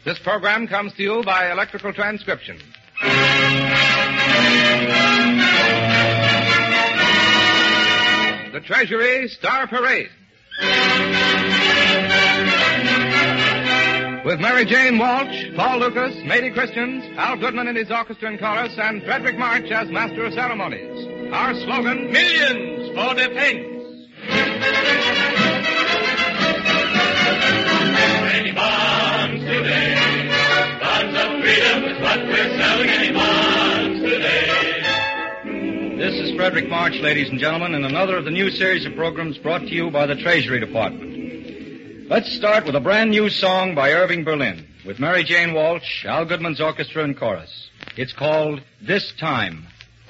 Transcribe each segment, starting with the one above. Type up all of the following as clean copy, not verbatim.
This program comes to you by electrical transcription. The Treasury Star Parade. With Mary Jane Walsh, Paul Lucas, Mady Christians, Al Goodman and his orchestra and chorus, and Frederick March as master of ceremonies. Our slogan, Millions for Defense. Any bonds today? Bonds of freedom is what we're selling. Any bonds today? This is Frederick March, ladies and gentlemen, in another of the new series of programs brought to you by the Treasury Department. Let's start with a brand new song by Irving Berlin with Mary Jane Walsh, Al Goodman's orchestra and chorus. It's called This Time.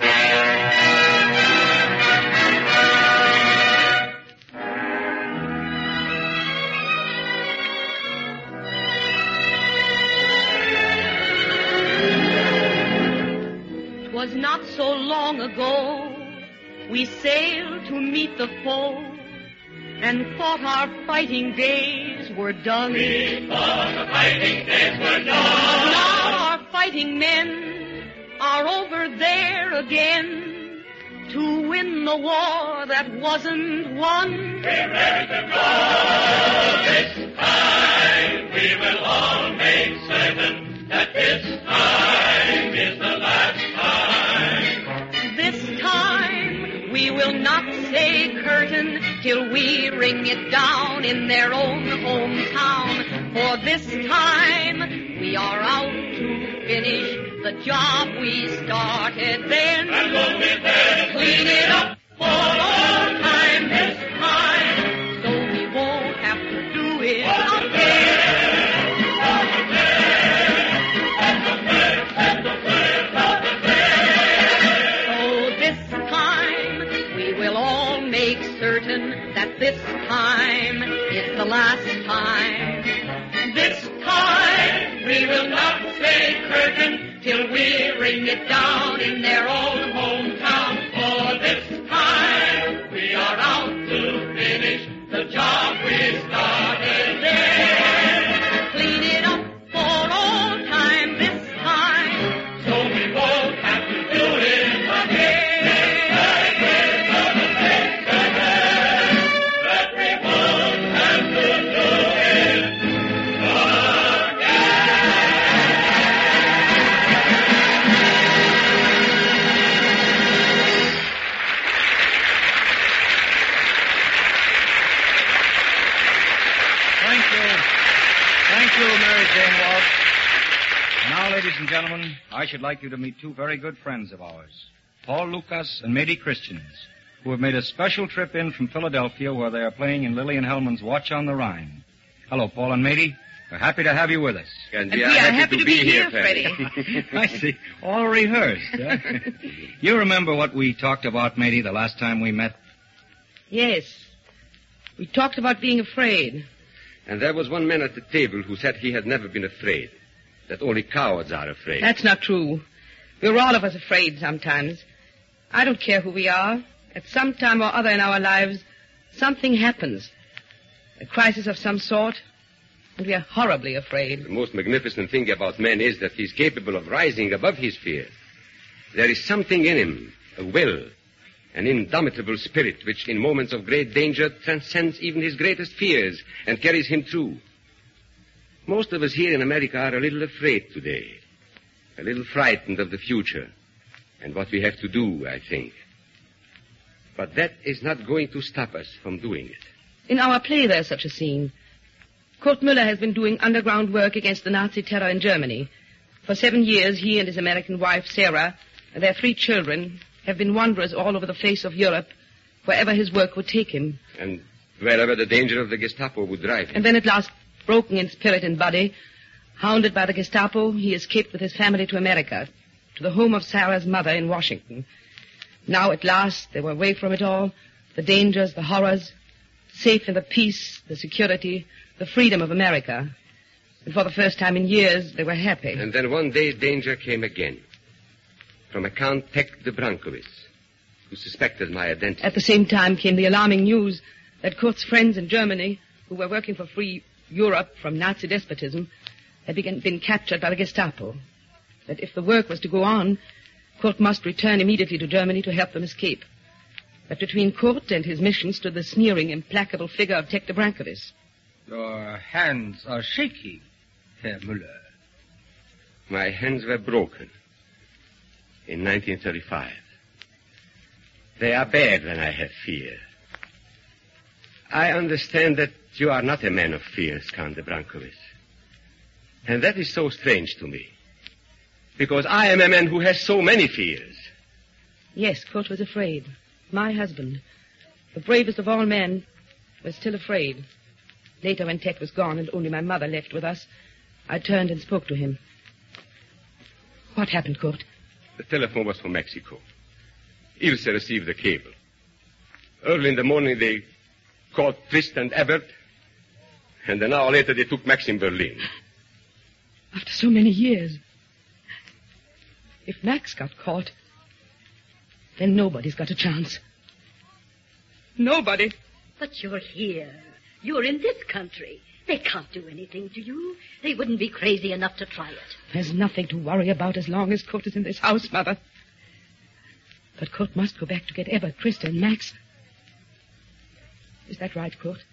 'Twas not so long ago we sailed to meet the foe and thought our fighting days were done. We thought the fighting days were done. Now our fighting men are over there again to win the war that wasn't won. We're ready to go. This time we will all make certain that this time is the last time. This time we will not say curtain till we ring it down in their own hometown. For this time we are out to finish the job we started then. And we'll be there to clean it up for all time this time, so we won't have to do it again. So this time we will all make certain that this time is the last time. This time we will not say curtain till we ring it down in their own hometown. For this time we are out to finish the job we started then. Clean it up for all time this time, so we won't have to do it again. that we won't have to do it again. Thank you, Mary Jane Walsh. Now, ladies and gentlemen, I should like you to meet two very good friends of ours, Paul Lucas and Mady Christians, who have made a special trip in from Philadelphia where they are playing in Lillian Hellman's Watch on the Rhine. Hello, Paul and Mady. We're happy to have you with us. And we are happy to be here, Freddie. I see. All rehearsed, huh? You remember what we talked about, Mady, the last time we met? Yes. We talked about being afraid. And there was one man at the table who said he had never been afraid, that only cowards are afraid. That's not true. We're all of us afraid sometimes. I don't care who we are. At some time or other in our lives, something happens. A crisis of some sort, and we are horribly afraid. The most magnificent thing about man is that he's capable of rising above his fear. There is something in him, a will, an indomitable spirit which in moments of great danger transcends even his greatest fears and carries him through. Most of us here in America are a little afraid today, a little frightened of the future and what we have to do, I think. But that is not going to stop us from doing it. In our play, there's such a scene. Kurt Müller has been doing underground work against the Nazi terror in Germany. For 7 years, he and his American wife, Sarah, and their 3 children have been wanderers all over the face of Europe, wherever his work would take him. And wherever the danger of the Gestapo would drive him. And then at last, broken in spirit and body, hounded by the Gestapo, he escaped with his family to America, to the home of Sarah's mother in Washington. Now, at last, they were away from it all, the dangers, the horrors, safe in the peace, the security, the freedom of America. And for the first time in years, they were happy. And then one day, danger came again. From a Count Peck de Brankowitz, who suspected my identity. At the same time came the alarming news that Kurt's friends in Germany, who were working for free Europe from Nazi despotism, had been captured by the Gestapo. That if the work was to go on, Kurt must return immediately to Germany to help them escape. But between Kurt and his mission stood the sneering, implacable figure of Tech de Brancovis. Your hands are shaky, Herr Müller. My hands were broken in 1935. They are bad when I have fear. I understand that you are not a man of fears, Count de Brancovis. And that is so strange to me. Because I am a man who has so many fears. Yes, Kurt was afraid. My husband, the bravest of all men, was still afraid. Later, when Tech was gone and only my mother left with us, I turned and spoke to him. What happened, Kurt? The telephone was from Mexico. Ilse received the cable. Early in the morning, they caught Trist and Ebert, and an hour later they took Max in Berlin. After so many years. If Max got caught, then nobody's got a chance. Nobody. But you're here. You're in this country. They can't do anything to you. They wouldn't be crazy enough to try it. There's nothing to worry about as long as Kurt is in this house, Mother. But Kurt must go back to get Ebert, Trista, and Max. Is that right, Kurt?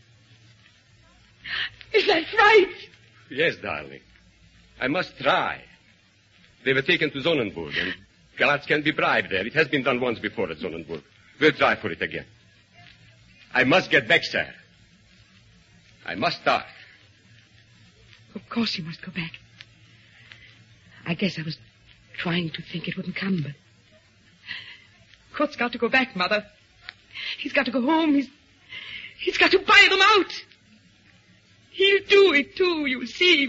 Is that right? Yes, darling. I must try. They were taken to Sonnenburg, and Galatz can be bribed there. It has been done once before at Sonnenburg. We'll try for it again. I must get back, sir. I must start. Of course you must go back. I guess I was trying to think it wouldn't come, but... Kurt's got to go back, Mother. He's got to go home. He's got to buy them out. He'll do it, too, you'll see.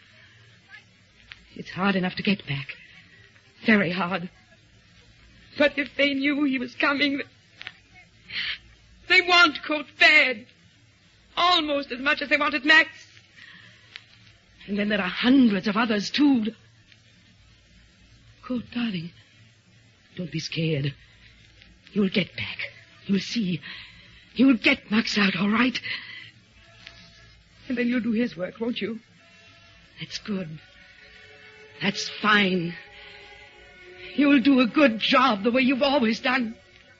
It's hard enough to get back. Very hard. But if they knew he was coming... They want Kurt bad. Almost as much as they wanted Max. And then there are hundreds of others, too. Kurt, darling, don't be scared. You'll get back. You'll see. You'll get Max out, all right? And then you'll do his work, won't you? That's good. That's fine. You'll do a good job the way you've always done.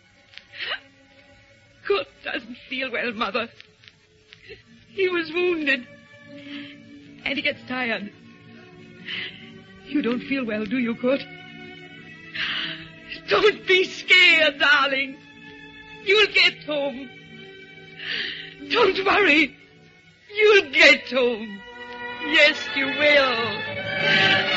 Kurt doesn't feel well, Mother. He was wounded. And he gets tired. You don't feel well, do you, Kurt? Don't be scared, darling. You'll get home. Don't worry. You'll get home. Yes, you will.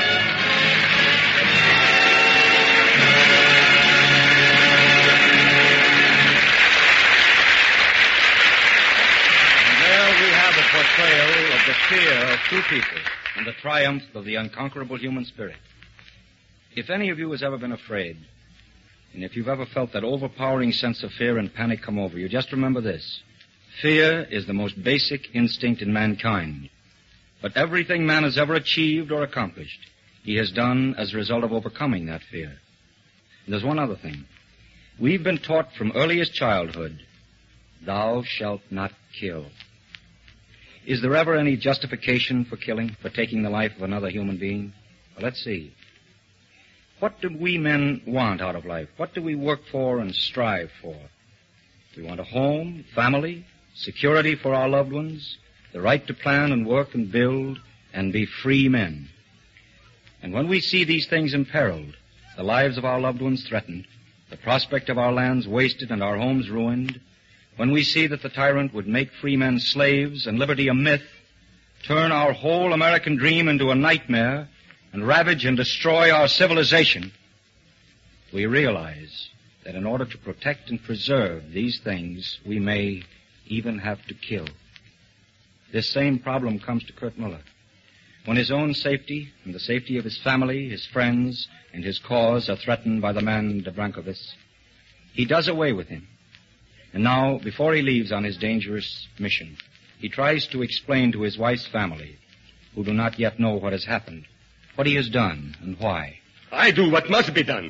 Portrayal of the fear of two people and the triumph of the unconquerable human spirit. If any of you has ever been afraid, and if you've ever felt that overpowering sense of fear and panic come over you, just remember this. Fear is the most basic instinct in mankind. But everything man has ever achieved or accomplished, he has done as a result of overcoming that fear. And there's one other thing. We've been taught from earliest childhood, thou shalt not kill. Is there ever any justification for killing, for taking the life of another human being? Well, let's see. What do we men want out of life? What do we work for and strive for? We want a home, family, security for our loved ones, the right to plan and work and build and be free men. And when we see these things imperiled, the lives of our loved ones threatened, the prospect of our lands wasted and our homes ruined, when we see that the tyrant would make free men slaves and liberty a myth, turn our whole American dream into a nightmare, and ravage and destroy our civilization, we realize that in order to protect and preserve these things, we may even have to kill. This same problem comes to Kurt Müller. When his own safety and the safety of his family, his friends, and his cause are threatened by the man de Brancovis, he does away with him. And now, before he leaves on his dangerous mission, he tries to explain to his wife's family, who do not yet know what has happened, what he has done and why. I do what must be done.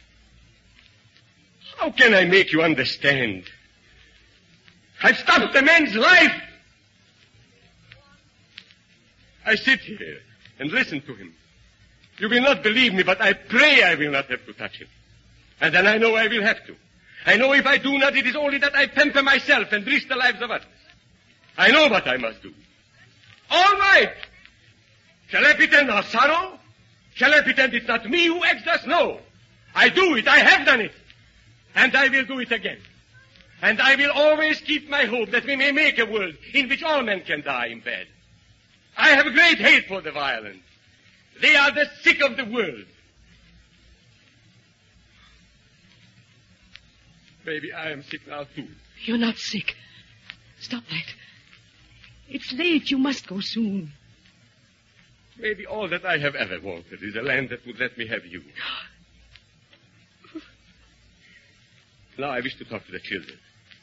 How can I make you understand? I've stopped a man's life. I sit here and listen to him. You will not believe me, but I pray I will not have to touch him. And then I know I will have to. I know if I do not, it is only that I pamper myself and risk the lives of others. I know what I must do. All right. Shall I pretend our sorrow? Shall I pretend it's not me who acts thus? No. I do it. I have done it. And I will do it again. And I will always keep my hope that we may make a world in which all men can die in bed. I have a great hate for the violent. They are the sick of the world. Maybe I am sick now, too. You're not sick. Stop that. It's late. You must go soon. Maybe all that I have ever wanted is a land that would let me have you. Now I wish to talk to the children.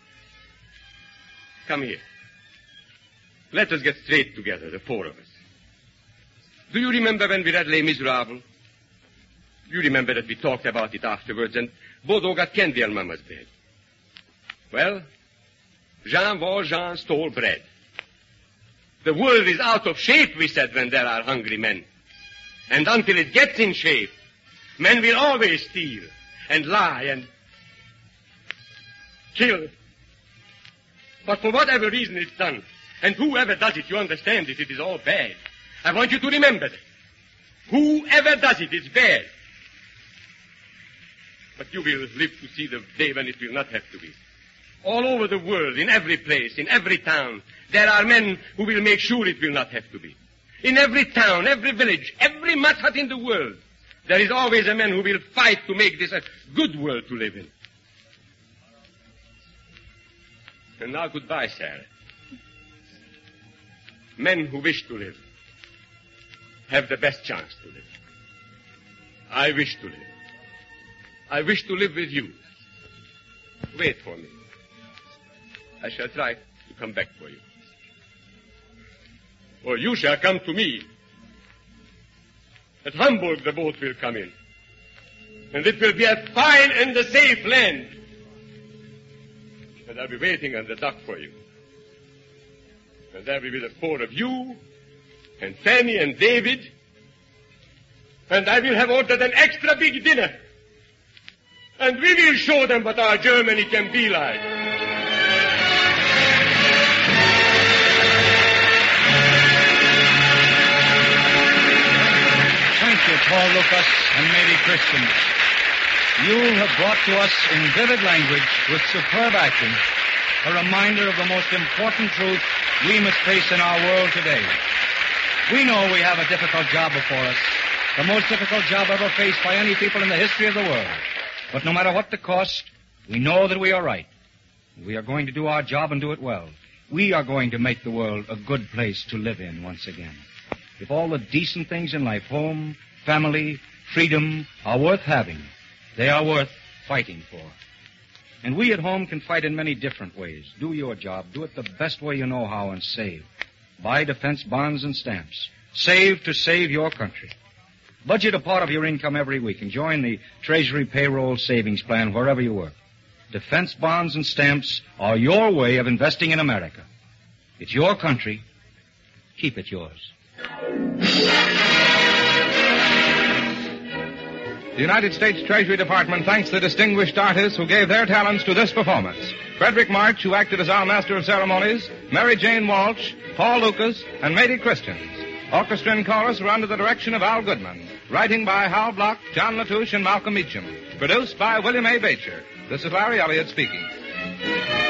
Come here. Let us get straight together, the four of us. Do you remember when we read Les Miserables? You remember that we talked about it afterwards, and Baudot got candy on Mama's bed. Well, Jean Valjean stole bread. The world is out of shape, we said, when there are hungry men. And until it gets in shape, men will always steal and lie and kill. But for whatever reason it's done, and whoever does it, you understand it is all bad. I want you to remember that. Whoever does it is bad. But you will live to see the day when it will not have to be. All over the world, in every place, in every town, there are men who will make sure it will not have to be. In every town, every village, every mud hut in the world, there is always a man who will fight to make this a good world to live in. And now goodbye, Sarah. Men who wish to live have the best chance to live. I wish to live. I wish to live with you. Wait for me. I shall try to come back for you. Or you shall come to me. At Hamburg the boat will come in. And it will be a fine and a safe land. And I'll be waiting on the dock for you. And there will be the four of you, and Fanny and David. And I will have ordered an extra big dinner. And we will show them what our Germany can be like. Thank you, Paul Lucas and Mary Christians. You have brought to us in vivid language, with superb acting, a reminder of the most important truth we must face in our world today. We know we have a difficult job before us, the most difficult job ever faced by any people in the history of the world. But no matter what the cost, we know that we are right. We are going to do our job and do it well. We are going to make the world a good place to live in once again. If all the decent things in life, home, family, freedom, are worth having, they are worth fighting for. And we at home can fight in many different ways. Do your job. Do it the best way you know how, and save. Buy defense bonds and stamps. Save to save your country. Budget a part of your income every week and join the Treasury Payroll Savings Plan wherever you work. Defense bonds and stamps are your way of investing in America. It's your country. Keep it yours. The United States Treasury Department thanks the distinguished artists who gave their talents to this performance. Frederick March, who acted as our Master of Ceremonies, Mary Jane Walsh, Paul Lucas, and Mady Christians. Orchestra and chorus were under the direction of Al Goodman. Writing by Hal Block, John Latouche, and Malcolm Meacham. Produced by William A. Beecher. This is Larry Elliott speaking.